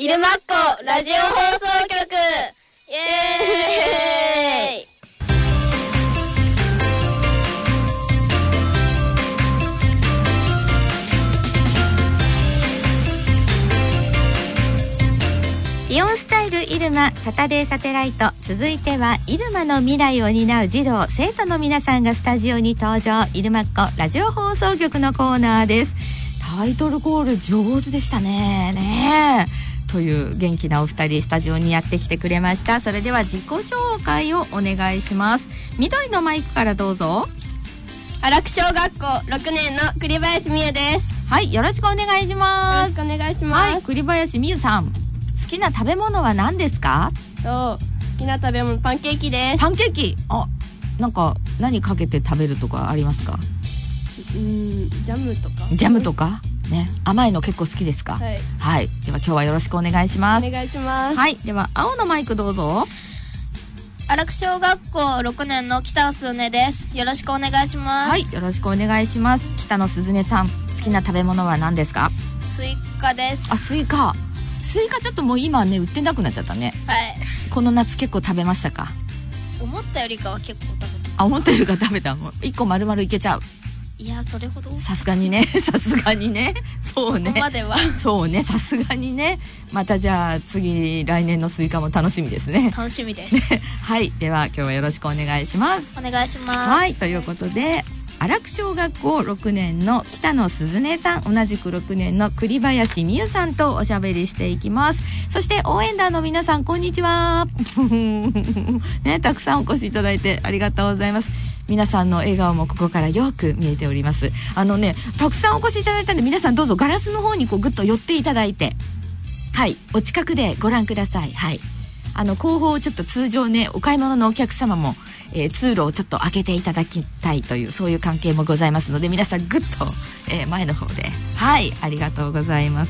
るまっこラジオ放送局イエーイ。 イオンスタイルイルマサタデーサテライト、続いてはイルマの未来を担う児童生徒の皆さんがスタジオに登場。イルマっ子ラジオ放送局のコーナーです。タイトルコール上手でしたね。という元気なお二人スタジオにやってきてくれました。それでは自己紹介をお願いします。緑のマイクからどうぞ。 荒木小学校6年の栗林美優です。 はい、よろしくお願いします。 よろしくお願いします。 はい、栗林美優さん、好きな食べ物は何ですか？ 好きな食べ物パンケーキです。 パンケーキ、なんか何かけて食べるとかありますか？ ジャムとか。 ジャムとかね、甘いの結構好きですか？ はい、 はい、では今日はよろしくお願いします。 お願いします。 はい、では青のマイクどうぞ。 荒木小学校6年の北野すずねです。よろしくお願いします。 はい、よろしくお願いします。北野すずねさん、好きな食べ物は何ですか？ スイカです。 スイカちょっともう今ね売ってなくなっちゃったね。 はい。 この夏結構食べましたか？ 思ったよりかは結構食べた。 思ったよりか食べた。もう1個丸々いけちゃう。 いや、それほどさすがにねそうね、 ここまではそうね、さすがにね。またじゃあ次来年のスイカも楽しみですね。 楽しみですはい、では今日はよろしくお願いします。 お願いします。 はい、ということで荒木小学校6年の北野すずねさん、同じく6年の栗林美優さんとおしゃべりしていきます。そして応援団の皆さん、こんにちはね、たくさんお越しいただいてありがとうございます。皆さんの笑顔もここからよく見えております。たくさんお越しいただいたんで、皆さんどうぞガラスの方にこうぐっと寄っていただいて、はい、お近くでご覧ください。はい、後方ちょっと通常ね、お買い物のお客様も通路をちょっと開けていただきたいという、そういう関係もございますので、皆さんぐっと、前の方で、はい、ありがとうございます。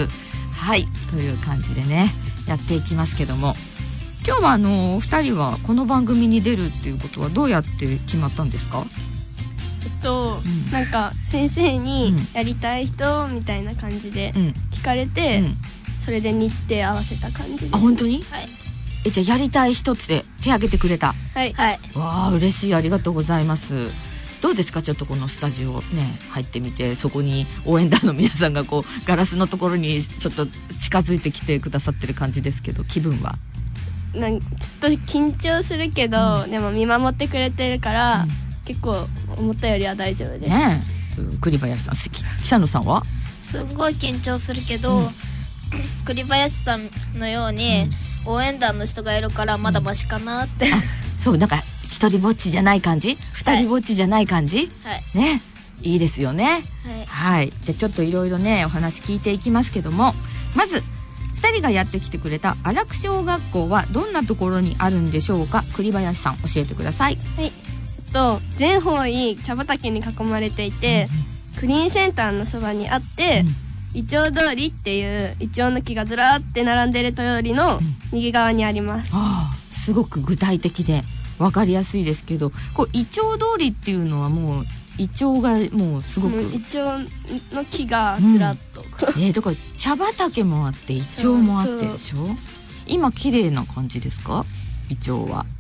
はい、という感じでねやっていきますけども、今日はお二人はこの番組に出るっていうことはどうやって決まったんですか？ なんか先生にやりたい人みたいな感じで聞かれて、それで日程合わせた感じです。 本当に？ はい。 じゃあやりたい人って手挙げてくれた？ はいはい。 わあ、嬉しい、ありがとうございます。どうですか、ちょっとこのスタジオね入ってみて、そこに応援団の皆さんがこうガラスのところにちょっと近づいてきてくださってる感じですけど、気分は？ ちょっと緊張するけど、でも見守ってくれてるから、結構思ったよりは大丈夫ですね。栗林さん、北野さんは？ すごい緊張するけど、栗林さんのように応援団の人がいるからまだマシかなって、 そう、なんか一人ぼっちじゃない感じ、二人ぼっちじゃない感じ、ね、いいですよね。はい、じゃあちょっといろいろねお話聞いていきますけども、まず2人がやってきてくれた荒木小学校はどんなところにあるんでしょうか？栗林さん、教えてください。 はい、全方位茶畑に囲まれていて、クリーンセンターのそばにあって、イチョウ通りっていうイチョウの木がずらーって並んでる通りの右側にあります。 すごく具体的で分かりやすいですけど、こうイチョウ通りっていうのはもうイチョウがもうすごく、 イチョウの木がずらっと、 だから茶畑もあってイチョウもあってでしょ。今綺麗な感じですか？イチョウは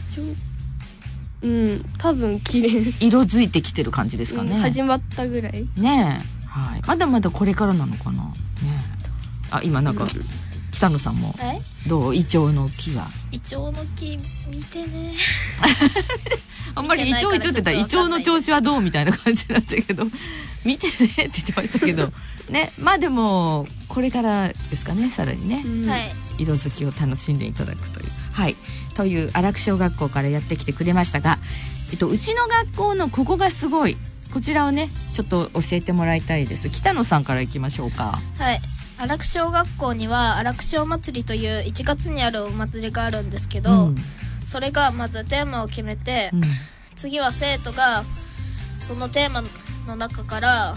多分綺麗、 色づいてきてる感じですかね。 始まったぐらいね。はい、まだまだこれからなのかなね。今なんか、北野さんもどう？イチョウの木は？ イチョウの木見てねあんまりイチョウって言ったらイチョウの調子はどうみたいな感じになっちゃうけど見てねって言ってましたけどね。まあでもこれからですかね、さらにね、色づきを楽しんでいただくという、はいという荒木小学校からやってきてくれましたが、うちの学校のここがすごい、こちらをねちょっと教えてもらいたいです。北野さんからいきましょうか。 はい。荒木小学校には荒木小祭りという1月にあるお祭りがあるんですけど、それがまずテーマを決めて、次は生徒がそのテーマの中から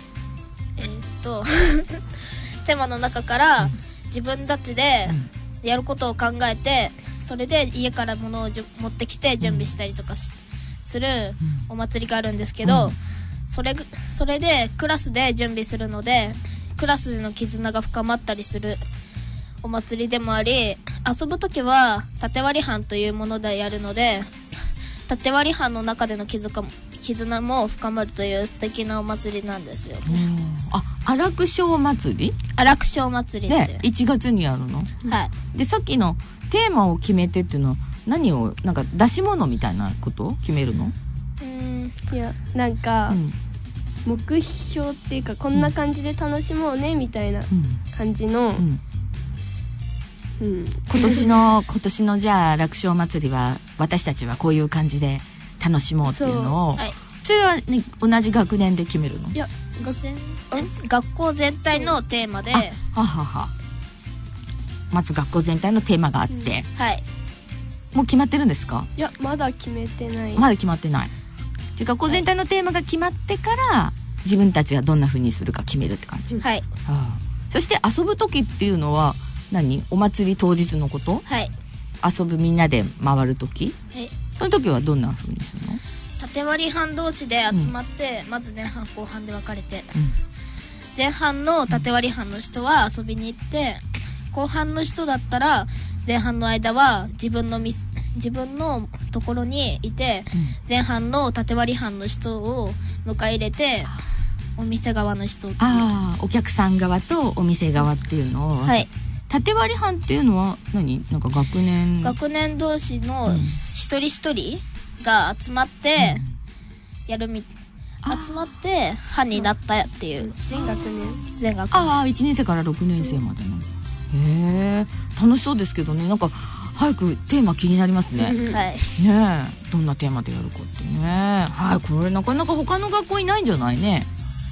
テーマの中から自分たちでやることを考えて、それで家から物を持ってきて準備したりとかするお祭りがあるんですけど、それでクラスで準備するので、クラスでの絆が深まったりするお祭りでもあり、遊ぶときは縦割り班というものでやるので、縦割り班の中での絆も深まるという素敵なお祭りなんですよ。 荒久小祭り？ 荒久小祭りってで1月にやるの？ はい。 でさっきのテーマを決めてっていうのは何をなんか出し物みたいなことを決めるの？ いやなんか、目標っていうかこんな感じで楽しもうねみたいな感じの、 今年のじゃあ楽勝祭りは私たちはこういう感じで楽しもうっていうのを、 はい、 それは、ね、同じ学年で決めるの？ いや学校全体のテーマで、 まず学校全体のテーマがあって、 はい、 もう決まってるんですか？ いやまだ決めてない。 まだ決まってない。じゃあ学校全体のテーマが決まってから、自分たちがどんな風にするか決めるって感じ。 はい。 そして遊ぶ時っていうのはお祭り当日のこと？ はい。 遊ぶみんなで回る時？ はい。 その時はどんな風にするの？ 縦割り班同士で集まって、まず前半後半で分かれて、前半の縦割り班の人は遊びに行って、後半の人だったら前半の間は自分のところにいて、前半の縦割り班の人を迎え入れて、お店側の人お客さん側とお店側っていうのを、 はい、 縦割り班っていうのはなんか学年同士の一人一人が集まって集まって班になったっていう。 全学年 1年生から6年生までの。へえ、楽しそうですけどね。なんか早くテーマ気になりますね。 はい。 ねえ、どんなテーマでやるかってね。はい、これなかなか他の学校いないんじゃないね。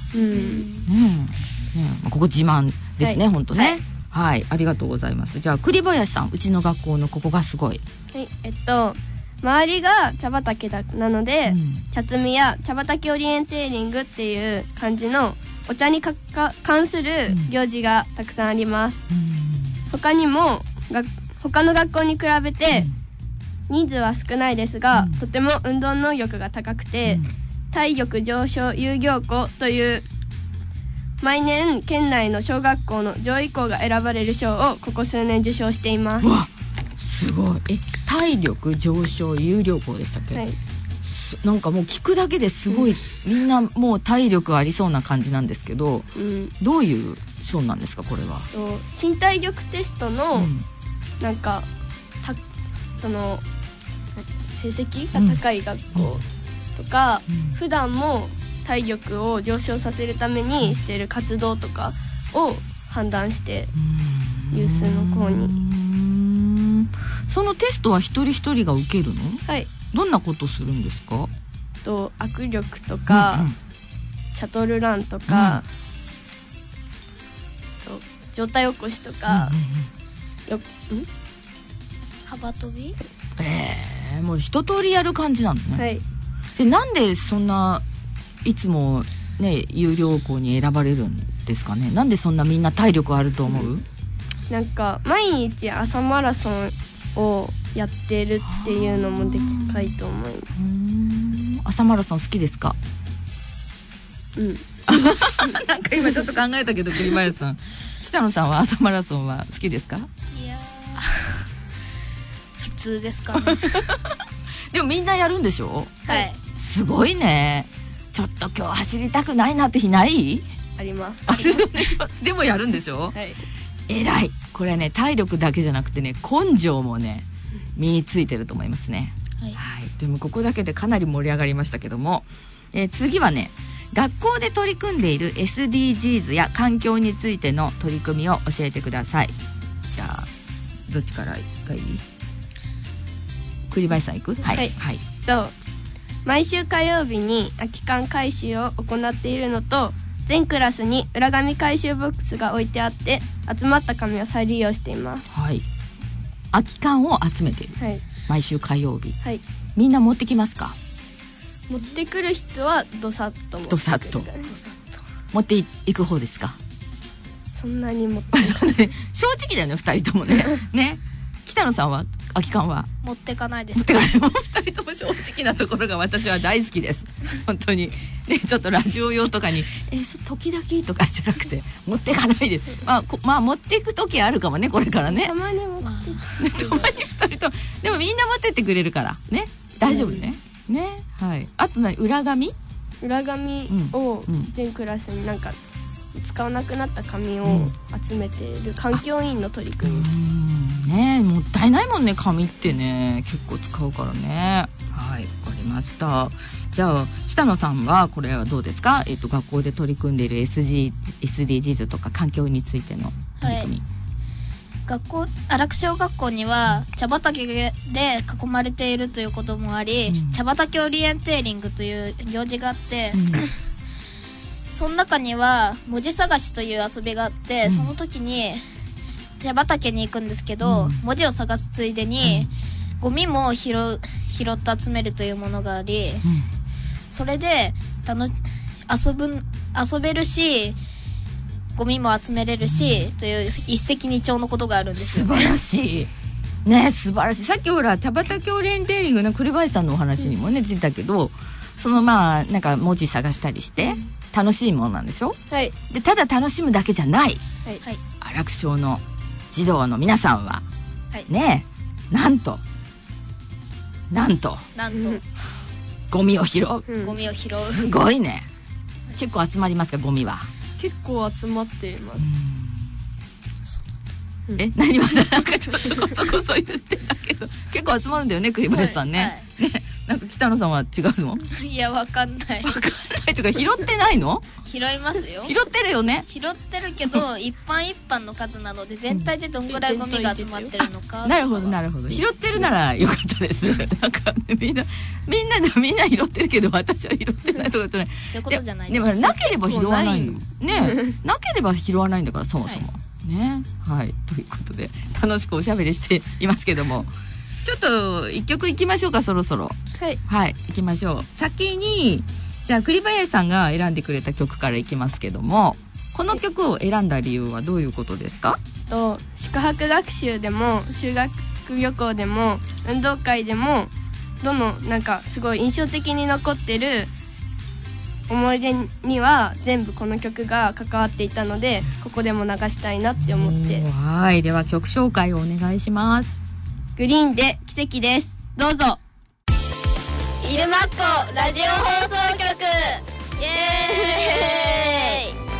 ここ自慢ですね、本当ね。はい、ありがとうございます。じゃあ栗林さん、うちの学校のここがすごい。 はい、周りが茶畑なので、茶摘みや茶畑オリエンテーリングっていう感じのお茶に関する行事がたくさんあります。他にも他の学校に比べて人数は少ないですが、とても運動能力が高くて、体力上昇有業校という毎年県内の小学校の上位校が選ばれる賞をここ数年受賞しています。 わ、すごい。体力上昇有料校でしたっけ？はい。なんかもう聞くだけですごい、みんなもう体力ありそうな感じなんですけど、どういう賞なんですかこれは？ 身体力テストの、なんかその成績が高い学校とか、普段も体力を上昇させるためにしている活動とかを判断して有数の校に。 そのテストは一人一人が受けるの？ はい。 どんなことするんですか？ 握力とか、シャトルランとか、上体起こしとか、 幅跳び？ もう一通りやる感じなのね。 はい。 で、なんでそんないつもね有料校に選ばれるんですかね。なんでそんなみんな体力あると思う？ なんか毎日朝マラソンをやってるっていうのもでかいと思います。 朝マラソン好きですか？なんか今ちょっと考えたけど栗林さん、北野さんは朝マラソンは好きですか？ いや普通ですかね。 でもみんなやるんでしょ？ はい。 すごいね。ちょっと今日走りたくないなって日ない？ あります。 でもやるんでしょ？ はい。 偉い。これはね体力だけじゃなくてね根性もね身についてると思いますね。はい。でもここだけでかなり盛り上がりましたけども、次はね学校で取り組んでいる SDGs や環境についての取り組みを教えてください。じゃあどっちからがいい？栗林さん行く？はい。はい。 毎週火曜日に空き缶回収を行っているのと、全クラスに裏紙回収ボックスが置いてあって集まった紙を再利用しています。 はい。空き缶を集めている。はい。毎週火曜日。 はい。みんな持ってきますか？ 持ってくる人はどさっと持ってくる。 どさっと持っていく方ですか？ そんなに持ってない。 正直だよね2人ともね。ね。北野さんは空き缶は持ってかないです。 持ってかない。2人とも正直なところが私は大好きです。本当にね、ちょっとラジオ用とかに時々とかじゃなくて持っていかないです。まあ持っていく時あるかもね、これからね。 たまに持ってたまに2人とでもみんな持ってってくれるからね、大丈夫ね、ね、はい。あと裏紙を全クラスになんか使わなくなった紙を集めている環境委員の取り組み、 ね、もったいないもんね、紙ってね、結構使うからね。はい、わかりました。じゃあ北野さんはこれはどうですか？学校で取り組んでいる SDGs とか環境についての取り組み。 荒久小学校には茶畑で囲まれているということもあり、茶畑オリエンテーリングという行事があって、その中には文字探しという遊びがあって、その時に茶畑に行くんですけど、文字を探すついでに、ゴミも拾って集めるというものがあり、それで遊べるしゴミも集めれるし、という一石二鳥のことがあるんですよ。 素晴らしいね、素晴らしい。さっきほら茶畑オリエンテーリングの栗林さんのお話にもね、出たけど、そのなんか文字探したりして楽しいものなんでしょ？ はい。 でただ楽しむだけじゃない、 はい、 荒久小の児童の皆さんは、ね、なんとゴミを拾う、 ゴミを拾う。 すごいね。結構集まりますか？ゴミは結構集まっています。 何まだなんかちょっとこそこそ言ってたけど結構集まるんだよね、栗林さんね。ね、なんか北野さんは違うの？ いや、わかんない。 わかんないとか、拾ってないの？ 拾いますよ。 拾ってるよね。 拾ってるけど一般の数なので、全体でどんぐらいゴミが集まってるのか。 なるほどなるほど。拾ってるならよかったです。なんかみんな拾ってるけど私は拾ってないとかじゃない。 そういうことじゃないです。 でもなければ拾わないのね。なければ拾わないんだから、そもそも。ね、はい、ということで楽しくおしゃべりしていますけども、ちょっと一曲いきましょうか、そろそろ。はい、行きましょう。先にじゃあ栗林さんが選んでくれた曲からいきますけども、この曲を選んだ理由はどういうことですか？ 宿泊学習でも修学旅行でも運動会でもなんかすごい印象的に残ってる思い出には全部この曲が関わっていたので、ここでも流したいなって思って。 はい、では曲紹介をお願いします。 グリーンで奇跡です。どうぞ。 イルマッコラジオ放送局、イエーイ。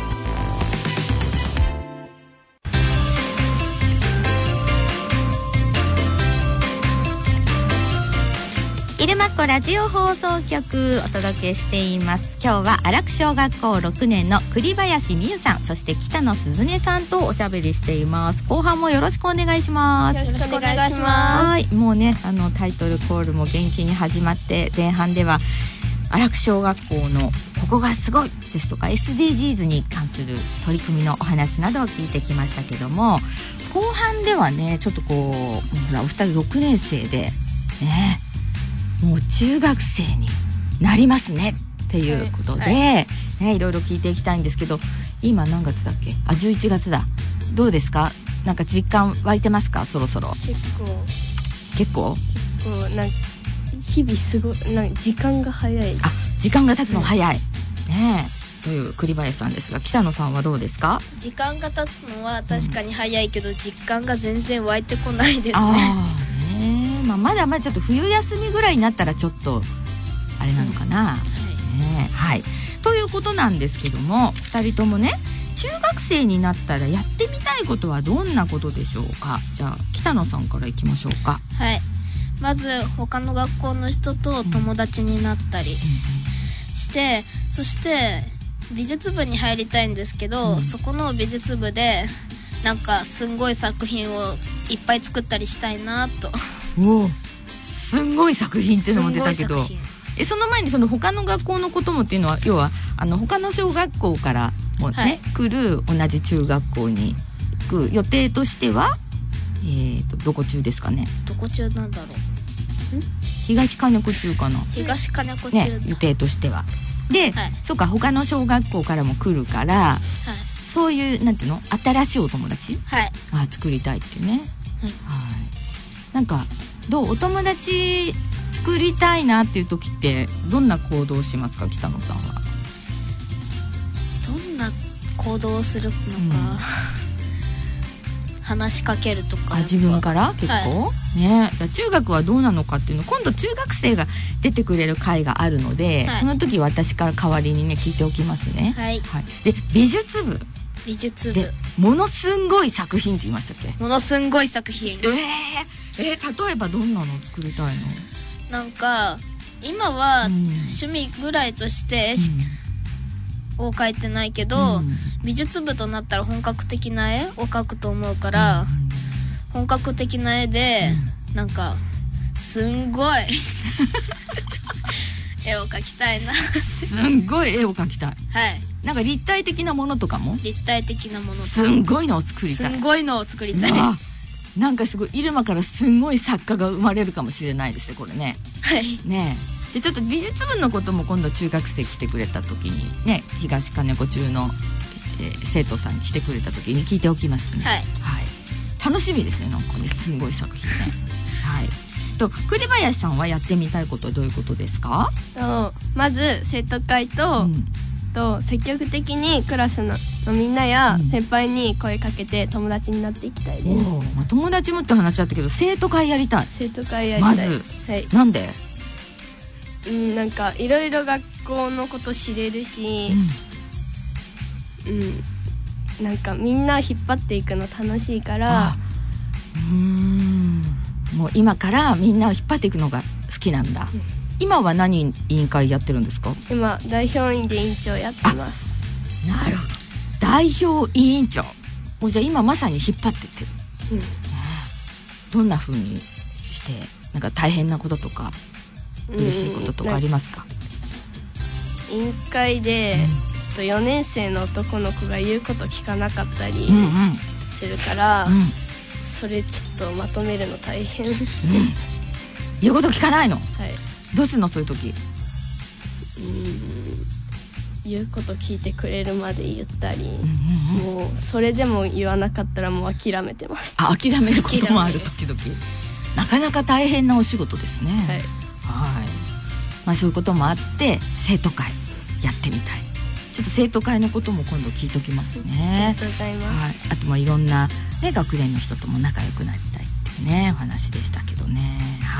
イルマッコラジオ放送局お届けしています。今日は荒久小学校6年の栗林美優さん、そして北野鈴音さんとおしゃべりしています。後半もよろしくお願いします。 よろしくお願いします。 はい、もうね、タイトルコールも元気に始まって、前半では荒久小学校のここがすごいですとか SDGs に関する取り組みのお話などを聞いてきましたけども、後半ではね、ちょっとこうほらお二人6年生でね、もう中学生になりますねっていうことで、ね、いろいろ聞いていきたいんですけど、今何月だっけ？11月だ。どうですか？なんか実感湧いてますか？そろそろ。結構なんか日々すごいなんか時間が早い。 時間が経つの早い、ねえという栗林さんですが、北野さんはどうですか？ 時間が経つのは確かに早いけど、実感が全然湧いてこないですね。 まだちょっと冬休みぐらいになったらちょっとあれなのかな、はい、ということなんですけども、2人ともね、中学生になったらやってみたいことはどんなことでしょうか？じゃあ北野さんからいきましょうか。 はい、まず他の学校の人と友達になったりして、そして美術部に入りたいんですけど、そこの美術部でなんかすんごい作品をいっぱい作ったりしたいなと。 すんごい作品っていうのも出たけど、その前にその他の学校のこともっていうのは、要は他の小学校からもね、来る同じ中学校に行く予定としては、どこ中ですかね？ どこ中なんだろう。 東金子中かな。 東金子中、 ね、予定としては。で、そうか、他の小学校からも来るから、そういうなんていうの、新しいお友達、作りたいっていうね。なんかどう、お友達作作りたいなっていう時ってどんな行動をしますか、北野さんは。 どんな行動をするのか、話しかけるとか。 自分から結構、ね。中学はどうなのかっていうの、今度中学生が出てくれる回があるので、その時私から代わりにね聞いておきますね。で美術部でものすんごい作品って言いましたっけ。 ものすんごい作品。 例えばどんなの作りたいの。 なんか今は趣味ぐらいとしてを描いてないけど、美術部となったら本格的な絵を描くと思うから、本格的な絵でなんかすんごい絵を描きたいな。 すんごい絵を描きたい。なんか立体的なものとかも。 立体的なもの。 すんごいのを作りたい。 すんごいのを作りたい。 なんかすごい入間からすんごい作家が生まれるかもしれないですよこれね。ねえ。でちょっと美術部のことも今度中学生来てくれた時にね、東金子中の、生徒さんに来てくれた時に聞いておきますね。楽しみですね、なんかね、すんごい作品ね。と栗林さんはやってみたいことはどういうことですか。 まず生徒会と、積極的にクラスのみんなや先輩に声かけて友達になっていきたいです。 友達もって話だったけど生徒会やりたい。 生徒会やりたい。 まず、なんで。 なんかいろいろ学校のこと知れるし、なんかみんな引っ張っていくの楽しいから。もう今からみんなを引っ張っていくのが好きなんだ。今は何委員会やってるんですか。今代表員で委員長やってます。 なるほど、代表委員長。もうじゃあ今まさに引っ張ってってる。どんな風にしてなんか大変なこととか嬉しいこととかありますか。 委員会でちょっと4年生の男の子が言うこと聞かなかったりするから、それちょっとまとめるの大変。 言うこと聞かないの。どうすんのそういう時。 言うこと聞いてくれるまで言ったり、もうそれでも言わなかったらもう諦めてます。 諦めることもある時々。なかなか大変なお仕事ですね。そういうこともあって生徒会やってみたい。ちょっと生徒会のことも今度聞いておきますね。 ありがとうございます。 あともいろんな、学年の人とも仲良くなりたいっていうねお話でしたけどね。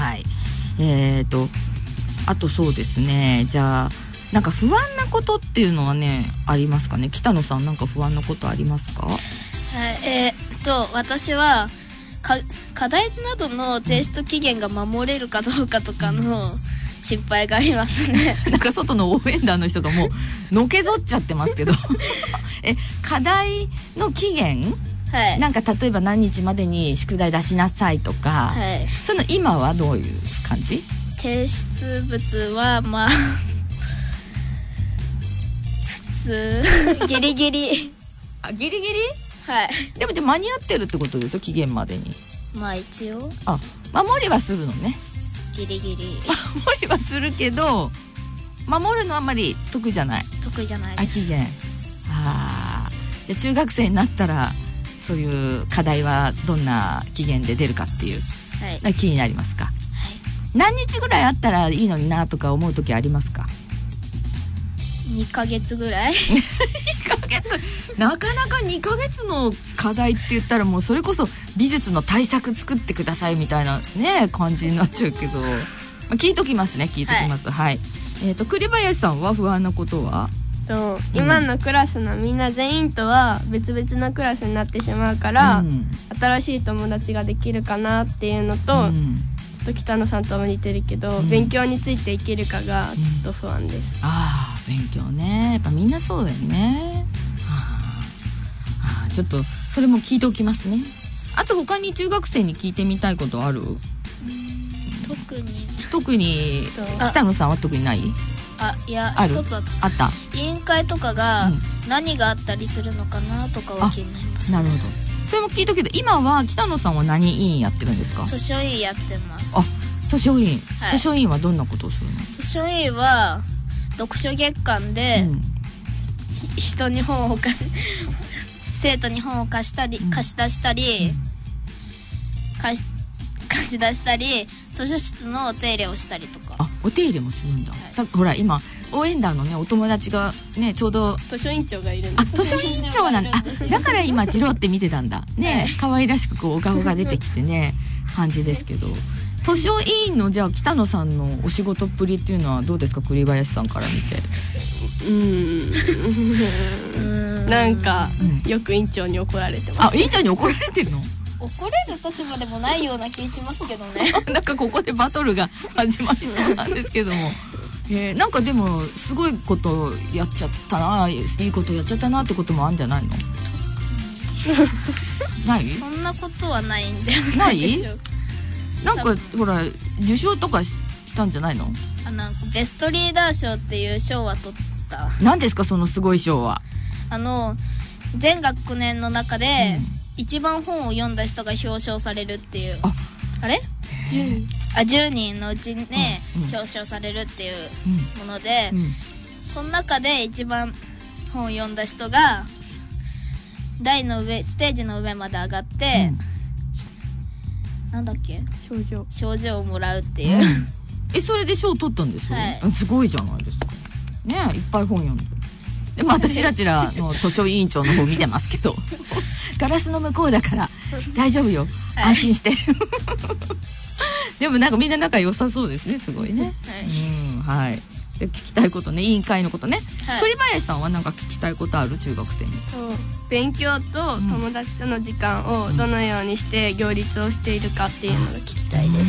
あとそうですね、じゃあなんか不安なことっていうのはねありますかね。北野さんなんか不安なことありますか。 私は課題などの提出期限が守れるかどうかとかの心配がありますね。 なんか外の応援団の人がもうのけぞっちゃってますけど課題の期限、なんか例えば何日までに宿題出しなさいとか、その今はどういう感じ。 提出物はまあ普通ギリギリ。 ギリギリ。でも間に合ってるってことですよ期限までに。 まあ一応守りはするのね。 ギリギリ守りはするけど守るのはあんまり得意じゃない。 得意じゃないです。 期限。で中学生になったらそういう課題はどんな期限で出るかっていう、気になりますか。何日ぐらいあったらいいのになとか思う時ありますか。 2ヶ月ぐらい。 2ヶ月なかなか2ヶ月の課題って言ったらもうそれこそ美術の対策作ってくださいみたいなね感じになっちゃうけど、聞いときますね。聞いときます。栗林さんは不安なことは。 今のクラスのみんな全員とは別々のクラスになってしまうから、新しい友達ができるかなっていうのと、ちょっと北野さんとも似てるけど、勉強についていけるかがちょっと不安です。 勉強ね、やっぱみんなそうだよね。ちょっとそれも聞いておきますね。あと他に中学生に聞いてみたいことある？特に北野さんは特にない？ いや一つあった。委員会とかが何があったりするのかなとかは気になります。 なるほど。それも聞いたけど今は北野さんは何委員やってるんですか？ 図書委員やってます。 図書委員、図書委員はどんなことをするの？ 図書委員は読書月間で、人に本を生徒に本を貸したり、貸し出したり、貸し出したり図書室のお手入れをしたりとか。 あ、お手入れもするんだ、 はい、 さほら今応援団のねお友達がねちょうど図書委員長がいるんです。 図書委員長なんだ。だから今ジロって見てたんだね、可愛らしくこうお顔が出てきてね感じですけど、図書委員のじゃあ北野さんのお仕事っぷりっていうのはどうですか、栗林さんから見て。 なんか、よく委員長に怒られてます。 あ、委員長に怒られてるの？ 怒れる立場でもないような気しますけどね。 なんかここでバトルが始まりそうなんですけども、なんかでもすごいことやっちゃったな、いいことやっちゃったなってこともあるんじゃないの？ない？ そんなことはないんではなないでしょう。 なんかほら受賞とかしたんじゃないの？ ベストリーダー賞っていう賞は取った。 何ですかそのすごい賞は？ 全学年の中で、一番本を読んだ人が表彰されるっていう。あれ？10人のうちね、表彰されるっていうもので、その中で一番本を読んだ人が台の上、ステージの上まで上がって、なんだっけ、賞状をもらうっていう、 それで賞を取ったんですよ、 はい、 すごいじゃないですかね。いっぱい本読んで、でまたチラチラの図書委員長の方見てますけどガラスの向こうだから大丈夫よ、安心してでもなんかみんな仲良さそうですね、すごいね。はい、聞きたいことね、委員会のことね、栗林さんはなんか聞きたいことある？中学生に勉強と友達との時間をどのようにして両立をしているかっていうのが聞きたいです。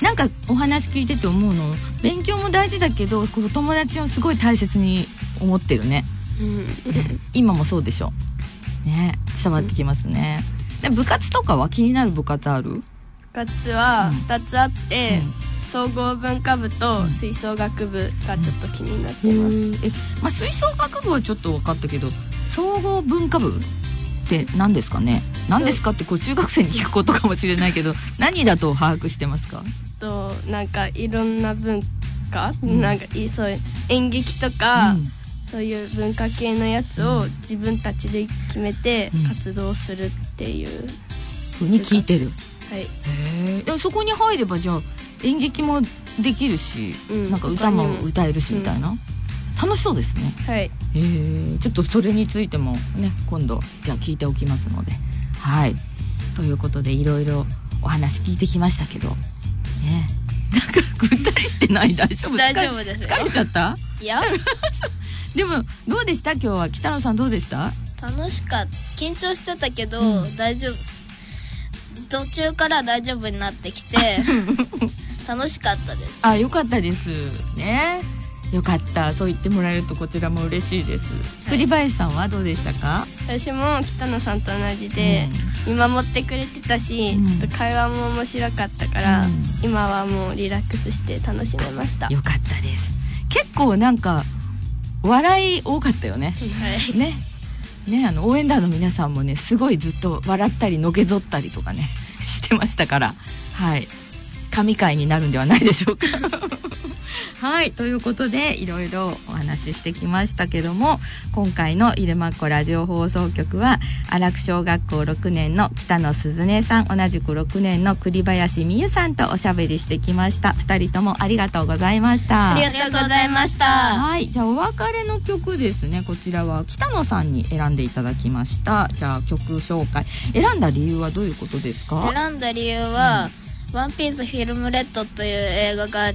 なんかお話聞いてて思うの、勉強も大事だけどこの友達をすごい大切に思ってるね、今もそうでしょね、伝わってきますね。で部活とかは気になる部活ある？ 部活は2つあって、総合文化部と吹奏楽部がちょっと気になってます。 吹奏楽部はちょっと分かったけど、総合文化部って何ですかね？何ですかってこう中学生に聞くことかもしれないけど何だと把握してますか？ なんかいろんな文化、なんかそういう演劇とか、そういう文化系のやつを自分たちで決めて活動するっていうふうに聞いてる。 はい。 でもそこに入ればじゃあ演劇もできるし、なんか歌も歌えるしみたいな、楽しそうですね。 はい。 ちょっとそれについてもね今度じゃあ聞いておきますので、はい。ということでいろいろお話聞いてきましたけど、なんかぐったりしてない？大丈夫？ 大丈夫ですよ。 疲れちゃった？ いやでもどうでした？今日は北野さんどうでした？ 楽しかった。緊張してたけど、大丈夫。途中から大丈夫になってきて楽しかったです。 よかったですね。よかった、そう言ってもらえるとこちらも嬉しいです。栗林さんはどうでしたか？ 私も北野さんと同じで、見守ってくれてたし、ちょっと会話も面白かったから、今はもうリラックスして楽しめました。 よかったです。結構なんか笑い多かったよね。ね応援団の皆さんもねすごいずっと笑ったりのけぞったりとかねしてましたから、はい神回になるんではないでしょうかはい、ということでいろいろお話ししてきましたけども、今回の入間っ子ラジオ放送局は荒久小学校6年の北野鈴音さん、同じく6年の栗林美優さんとおしゃべりしてきました。2人ともありがとうございました。 ありがとうございました。 はい、じゃあお別れの曲ですね。こちらは北野さんに選んでいただきました。じゃあ曲紹介、選んだ理由はどういうことですか？ 選んだ理由は、ワンピースフィルムレッドという映画があって、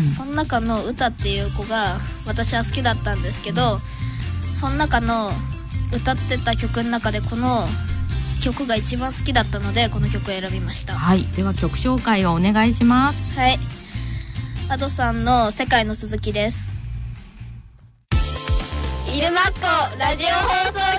その中の歌っていう子が私は好きだったんですけど、その中の歌ってた曲の中でこの曲が一番好きだったのでこの曲を選びました。 はい、では曲紹介をお願いします。 はい、Adoさんの世界の続きです。入間っ子ラジオ放送